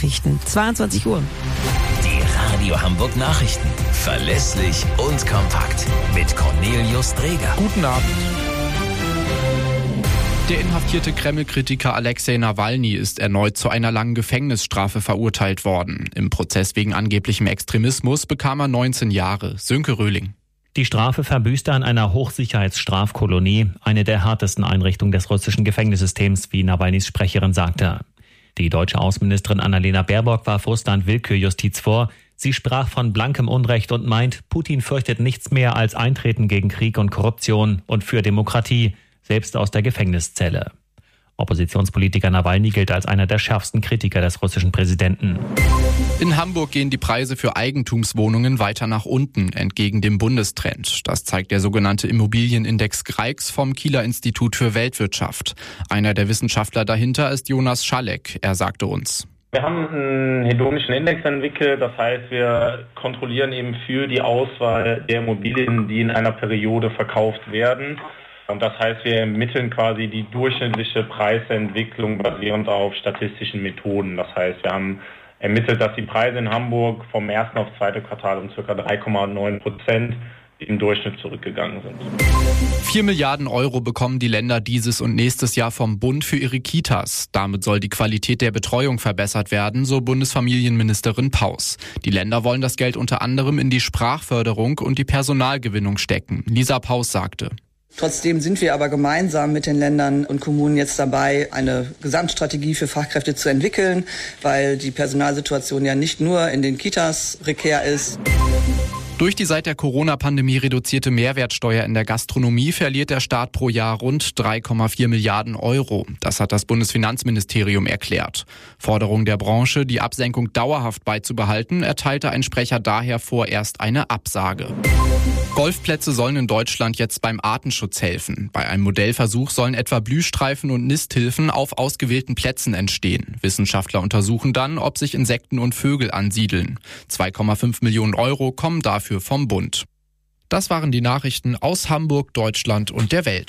Nachrichten. 22 Uhr. Die Radio Hamburg Nachrichten. Verlässlich und kompakt. Mit Cornelius Dreger. Guten Abend. Der inhaftierte Kreml-Kritiker Alexei Nawalny ist erneut zu einer langen Gefängnisstrafe verurteilt worden. Im Prozess wegen angeblichem Extremismus bekam er 19 Jahre. Sönke Röhling. Die Strafe verbüßt er an einer Hochsicherheitsstrafkolonie, eine der härtesten Einrichtungen des russischen Gefängnissystems, wie Nawalnys Sprecherin sagte. Die deutsche Außenministerin Annalena Baerbock warf Russland Willkürjustiz vor. Sie sprach von blankem Unrecht und meint, Putin fürchtet nichts mehr als Eintreten gegen Krieg und Korruption und für Demokratie, selbst aus der Gefängniszelle. Oppositionspolitiker Nawalny gilt als einer der schärfsten Kritiker des russischen Präsidenten. In Hamburg gehen die Preise für Eigentumswohnungen weiter nach unten, entgegen dem Bundestrend. Das zeigt der sogenannte Immobilienindex Greix vom Kieler Institut für Weltwirtschaft. Einer der Wissenschaftler dahinter ist Jonas Schalek. Er sagte uns: Wir haben einen hedonischen Index entwickelt, das heißt, wir kontrollieren eben für die Auswahl der Immobilien, die in einer Periode verkauft werden. Und das heißt, wir ermitteln quasi die durchschnittliche Preisentwicklung basierend auf statistischen Methoden. Das heißt, wir haben ermittelt, dass die Preise in Hamburg vom ersten auf zweite Quartal um ca. 3,9% im Durchschnitt zurückgegangen sind. 4 Milliarden Euro bekommen die Länder dieses und nächstes Jahr vom Bund für ihre Kitas. Damit soll die Qualität der Betreuung verbessert werden, so Bundesfamilienministerin Paus. Die Länder wollen das Geld unter anderem in die Sprachförderung und die Personalgewinnung stecken. Lisa Paus sagte: Trotzdem sind wir aber gemeinsam mit den Ländern und Kommunen jetzt dabei, eine Gesamtstrategie für Fachkräfte zu entwickeln, weil die Personalsituation ja nicht nur in den Kitas prekär ist. Durch die seit der Corona-Pandemie reduzierte Mehrwertsteuer in der Gastronomie verliert der Staat pro Jahr rund 3,4 Milliarden Euro. Das hat das Bundesfinanzministerium erklärt. Forderung der Branche, die Absenkung dauerhaft beizubehalten, erteilte ein Sprecher daher vorerst eine Absage. Golfplätze sollen in Deutschland jetzt beim Artenschutz helfen. Bei einem Modellversuch sollen etwa Blühstreifen und Nisthilfen auf ausgewählten Plätzen entstehen. Wissenschaftler untersuchen dann, ob sich Insekten und Vögel ansiedeln. 2,5 Millionen Euro kommen dafür vom Bund. Das waren die Nachrichten aus Hamburg, Deutschland und der Welt.